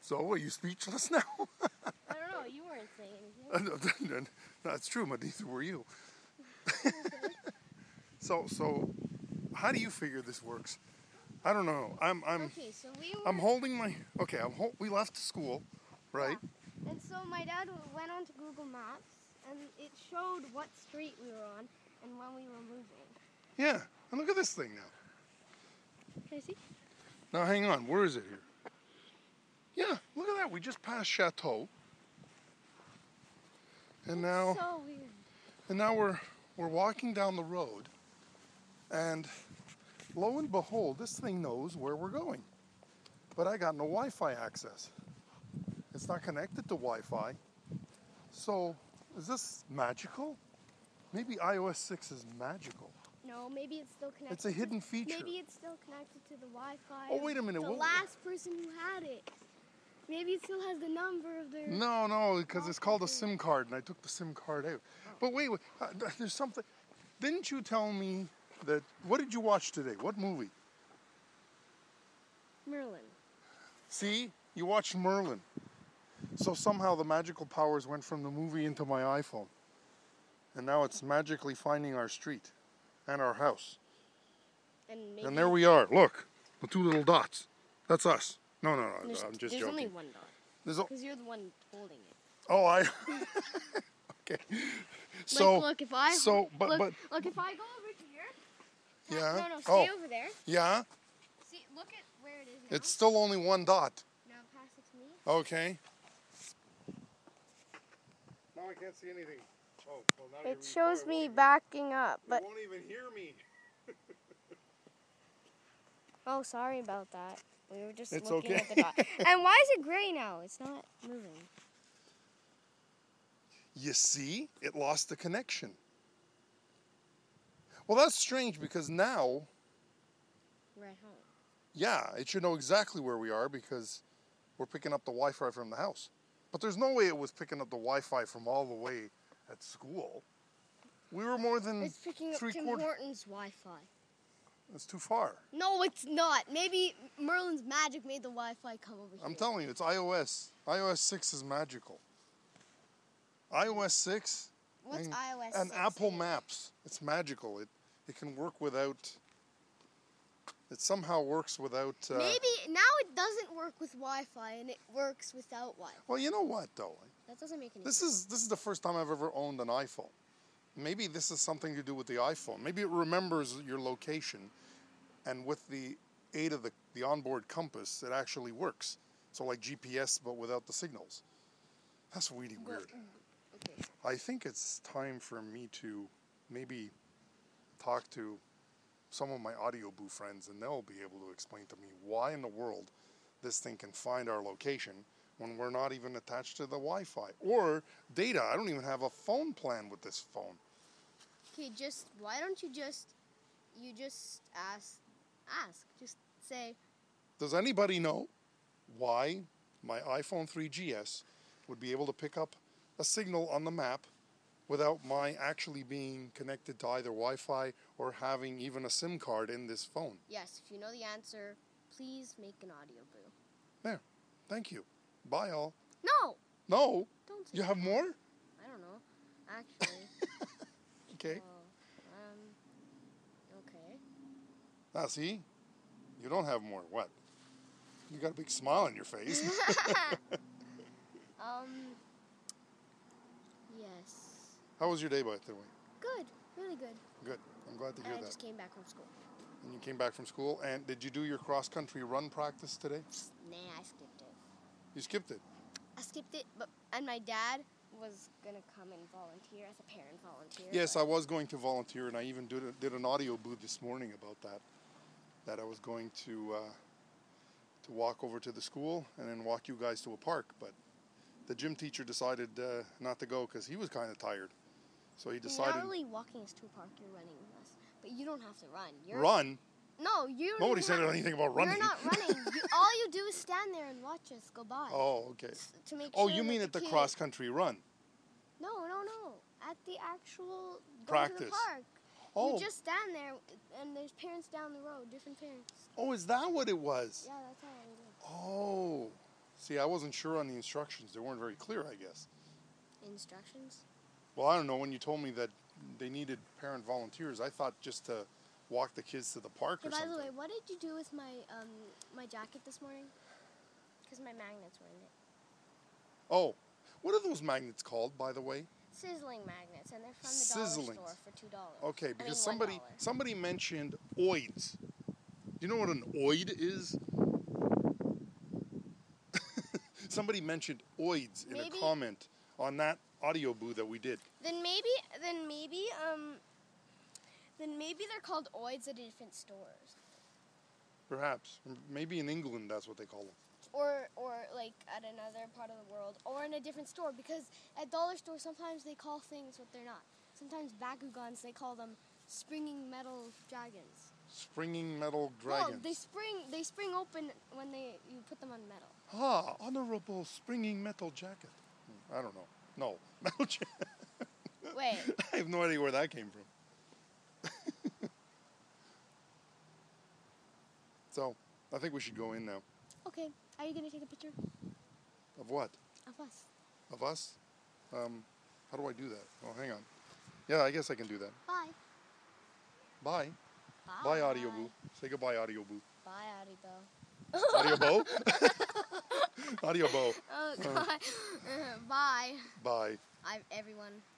So, are you speechless now? I don't know. You weren't saying anything. That's true, but neither were you. Okay. So, how do you figure this works? I don't know. Okay, so I'm holding my. Okay, we left school, right? Yeah. And so my dad went onto Google Maps, and it showed what street we were on and when we were moving. Yeah. And look at this thing now. Can I see? Now, hang on. Where is it here? Yeah, look at that. We just passed Chateau. And now, So weird. and now we're walking down the road, and lo and behold, this thing knows where we're going. But I got no Wi-Fi access. It's not connected to Wi-Fi. So, is this magical? Maybe iOS 6 is magical. No, maybe it's still connected. It's a hidden feature. Maybe it's still connected to the Wi-Fi. Oh, wait a minute. The last person who had it. Maybe it still has the number of their... No, because it's called a SIM card, and I took the SIM card out. But wait, there's something. Didn't you tell me that... What did you watch today? What movie? Merlin. See? You watched Merlin. So somehow the magical powers went from the movie into my iPhone. And now it's magically finding our street and our house. And there we are. Look, the two little dots. That's us. No, I'm just joking. There's only one dot. Because you're the one holding it. Oh, okay. So look, if I look, if I go over here. Yeah. No, stay over there. Yeah. See, look at where it is now. It's still only one dot. Now pass it to me. Okay. Now I can't see anything. Oh, well, now It shows me backing up, but you won't even hear me. oh, sorry about that. We were just It's looking okay. at the dot. And why is it gray now? It's not moving. You see, it lost the connection. Well, that's strange because now, We're at home. yeah, it should know exactly where we are because we're picking up the Wi-Fi from the house. But there's no way it was picking up the Wi-Fi from all the way at school. We were more than It's picking up Tim Hortons Wi-Fi. That's too far. No, it's not. Maybe Merlin's magic made the Wi-Fi come over here. I'm telling you, it's iOS. iOS 6 is magical. iOS 6 What's iOS 6? and Apple Maps. It's magical. It can work without... It somehow works without... Maybe now it doesn't work with Wi-Fi and it works without Wi-Fi. Well, you know what, though? That doesn't make any This sense. is the first time I've ever owned an iPhone. Maybe this is something to do with the iPhone. Maybe it remembers your location, and with the aid of the onboard compass, it actually works. So like GPS, but without the signals. That's really weird. Okay. I think it's time for me to maybe talk to some of my audio boo friends, and they'll be able to explain to me why in the world this thing can find our location when we're not even attached to the Wi-Fi or data. I don't even have a phone plan with this phone. Okay, why don't you just ask, just say, Does anybody know why my iPhone 3GS would be able to pick up a signal on the map without my actually being connected to either Wi-Fi or having even a SIM card in this phone? yes, if you know the answer, please make an audio boo. There. Thank you. Bye, all. No! No? Don't say You have more? I don't know. Actually. Okay. Okay. Now, see? You don't have more. What? You got a big smile on your face. Yes. How was your day, by the way? Good. Really good. Good. I'm glad to hear I that. just came back from school. And you came back from school, and did you do your cross-country run practice today? Nah, I skipped it. You skipped it? I skipped it, and my dad was going to come and volunteer as a parent volunteer. Yes, I was going to volunteer, and I even did an audio booth this morning about that I was going to walk over to the school and then walk you guys to a park, but the gym teacher decided not to go because he was kind of tired. So he decided... You're not really walking us to a park, you're running with us. But you don't have to run. Run? No, you don't. Nobody said anything about running. You're not running. All you do is stand there and watch us go by. Oh, okay. To make Oh, sure you that mean the at the kid- cross-country run? No. At the actual Practice. Go to the park. Oh. You just stand there, and there's parents down the road, different parents. Oh, is that what it was? Yeah, that's how I do. Oh, See, I wasn't sure on the instructions. They weren't very clear, I guess. Instructions? Well, I don't know. When you told me that they needed parent volunteers, I thought just to walk the kids to the park or By something. the way, what did you do with my my jacket this morning? Because my magnets were in it. Oh, what are those magnets called, by the way? Sizzling magnets, and they're from the dollar store for $2. Okay, because $1. somebody mentioned oids. Do you know what an oid is? Somebody mentioned oids in a comment on that audio boo that we did. Then maybe they're called oids at different stores. Perhaps. Maybe in England that's what they call them. Or like at another part of the world, or in a different store, because at dollar stores sometimes they call things what they're not. Sometimes Bakugans, they call them springing metal dragons. Springing metal dragons. Well, they spring open when you put them on metal. Ah, honorable springing metal jacket. I don't know. No, metal jacket. Wait. I have no idea where that came from. So, I think we should go in now. Okay. Are you gonna take a picture? Of what? Of us. Of us? How do I do that? Oh, hang on. Yeah, I guess I can do that. Bye. Bye. Bye, Audio Boo. Say goodbye, Audio Boo. Bye, Audio Audio Bo? Audio Bo. Oh, God. Bye. Bye. Everyone.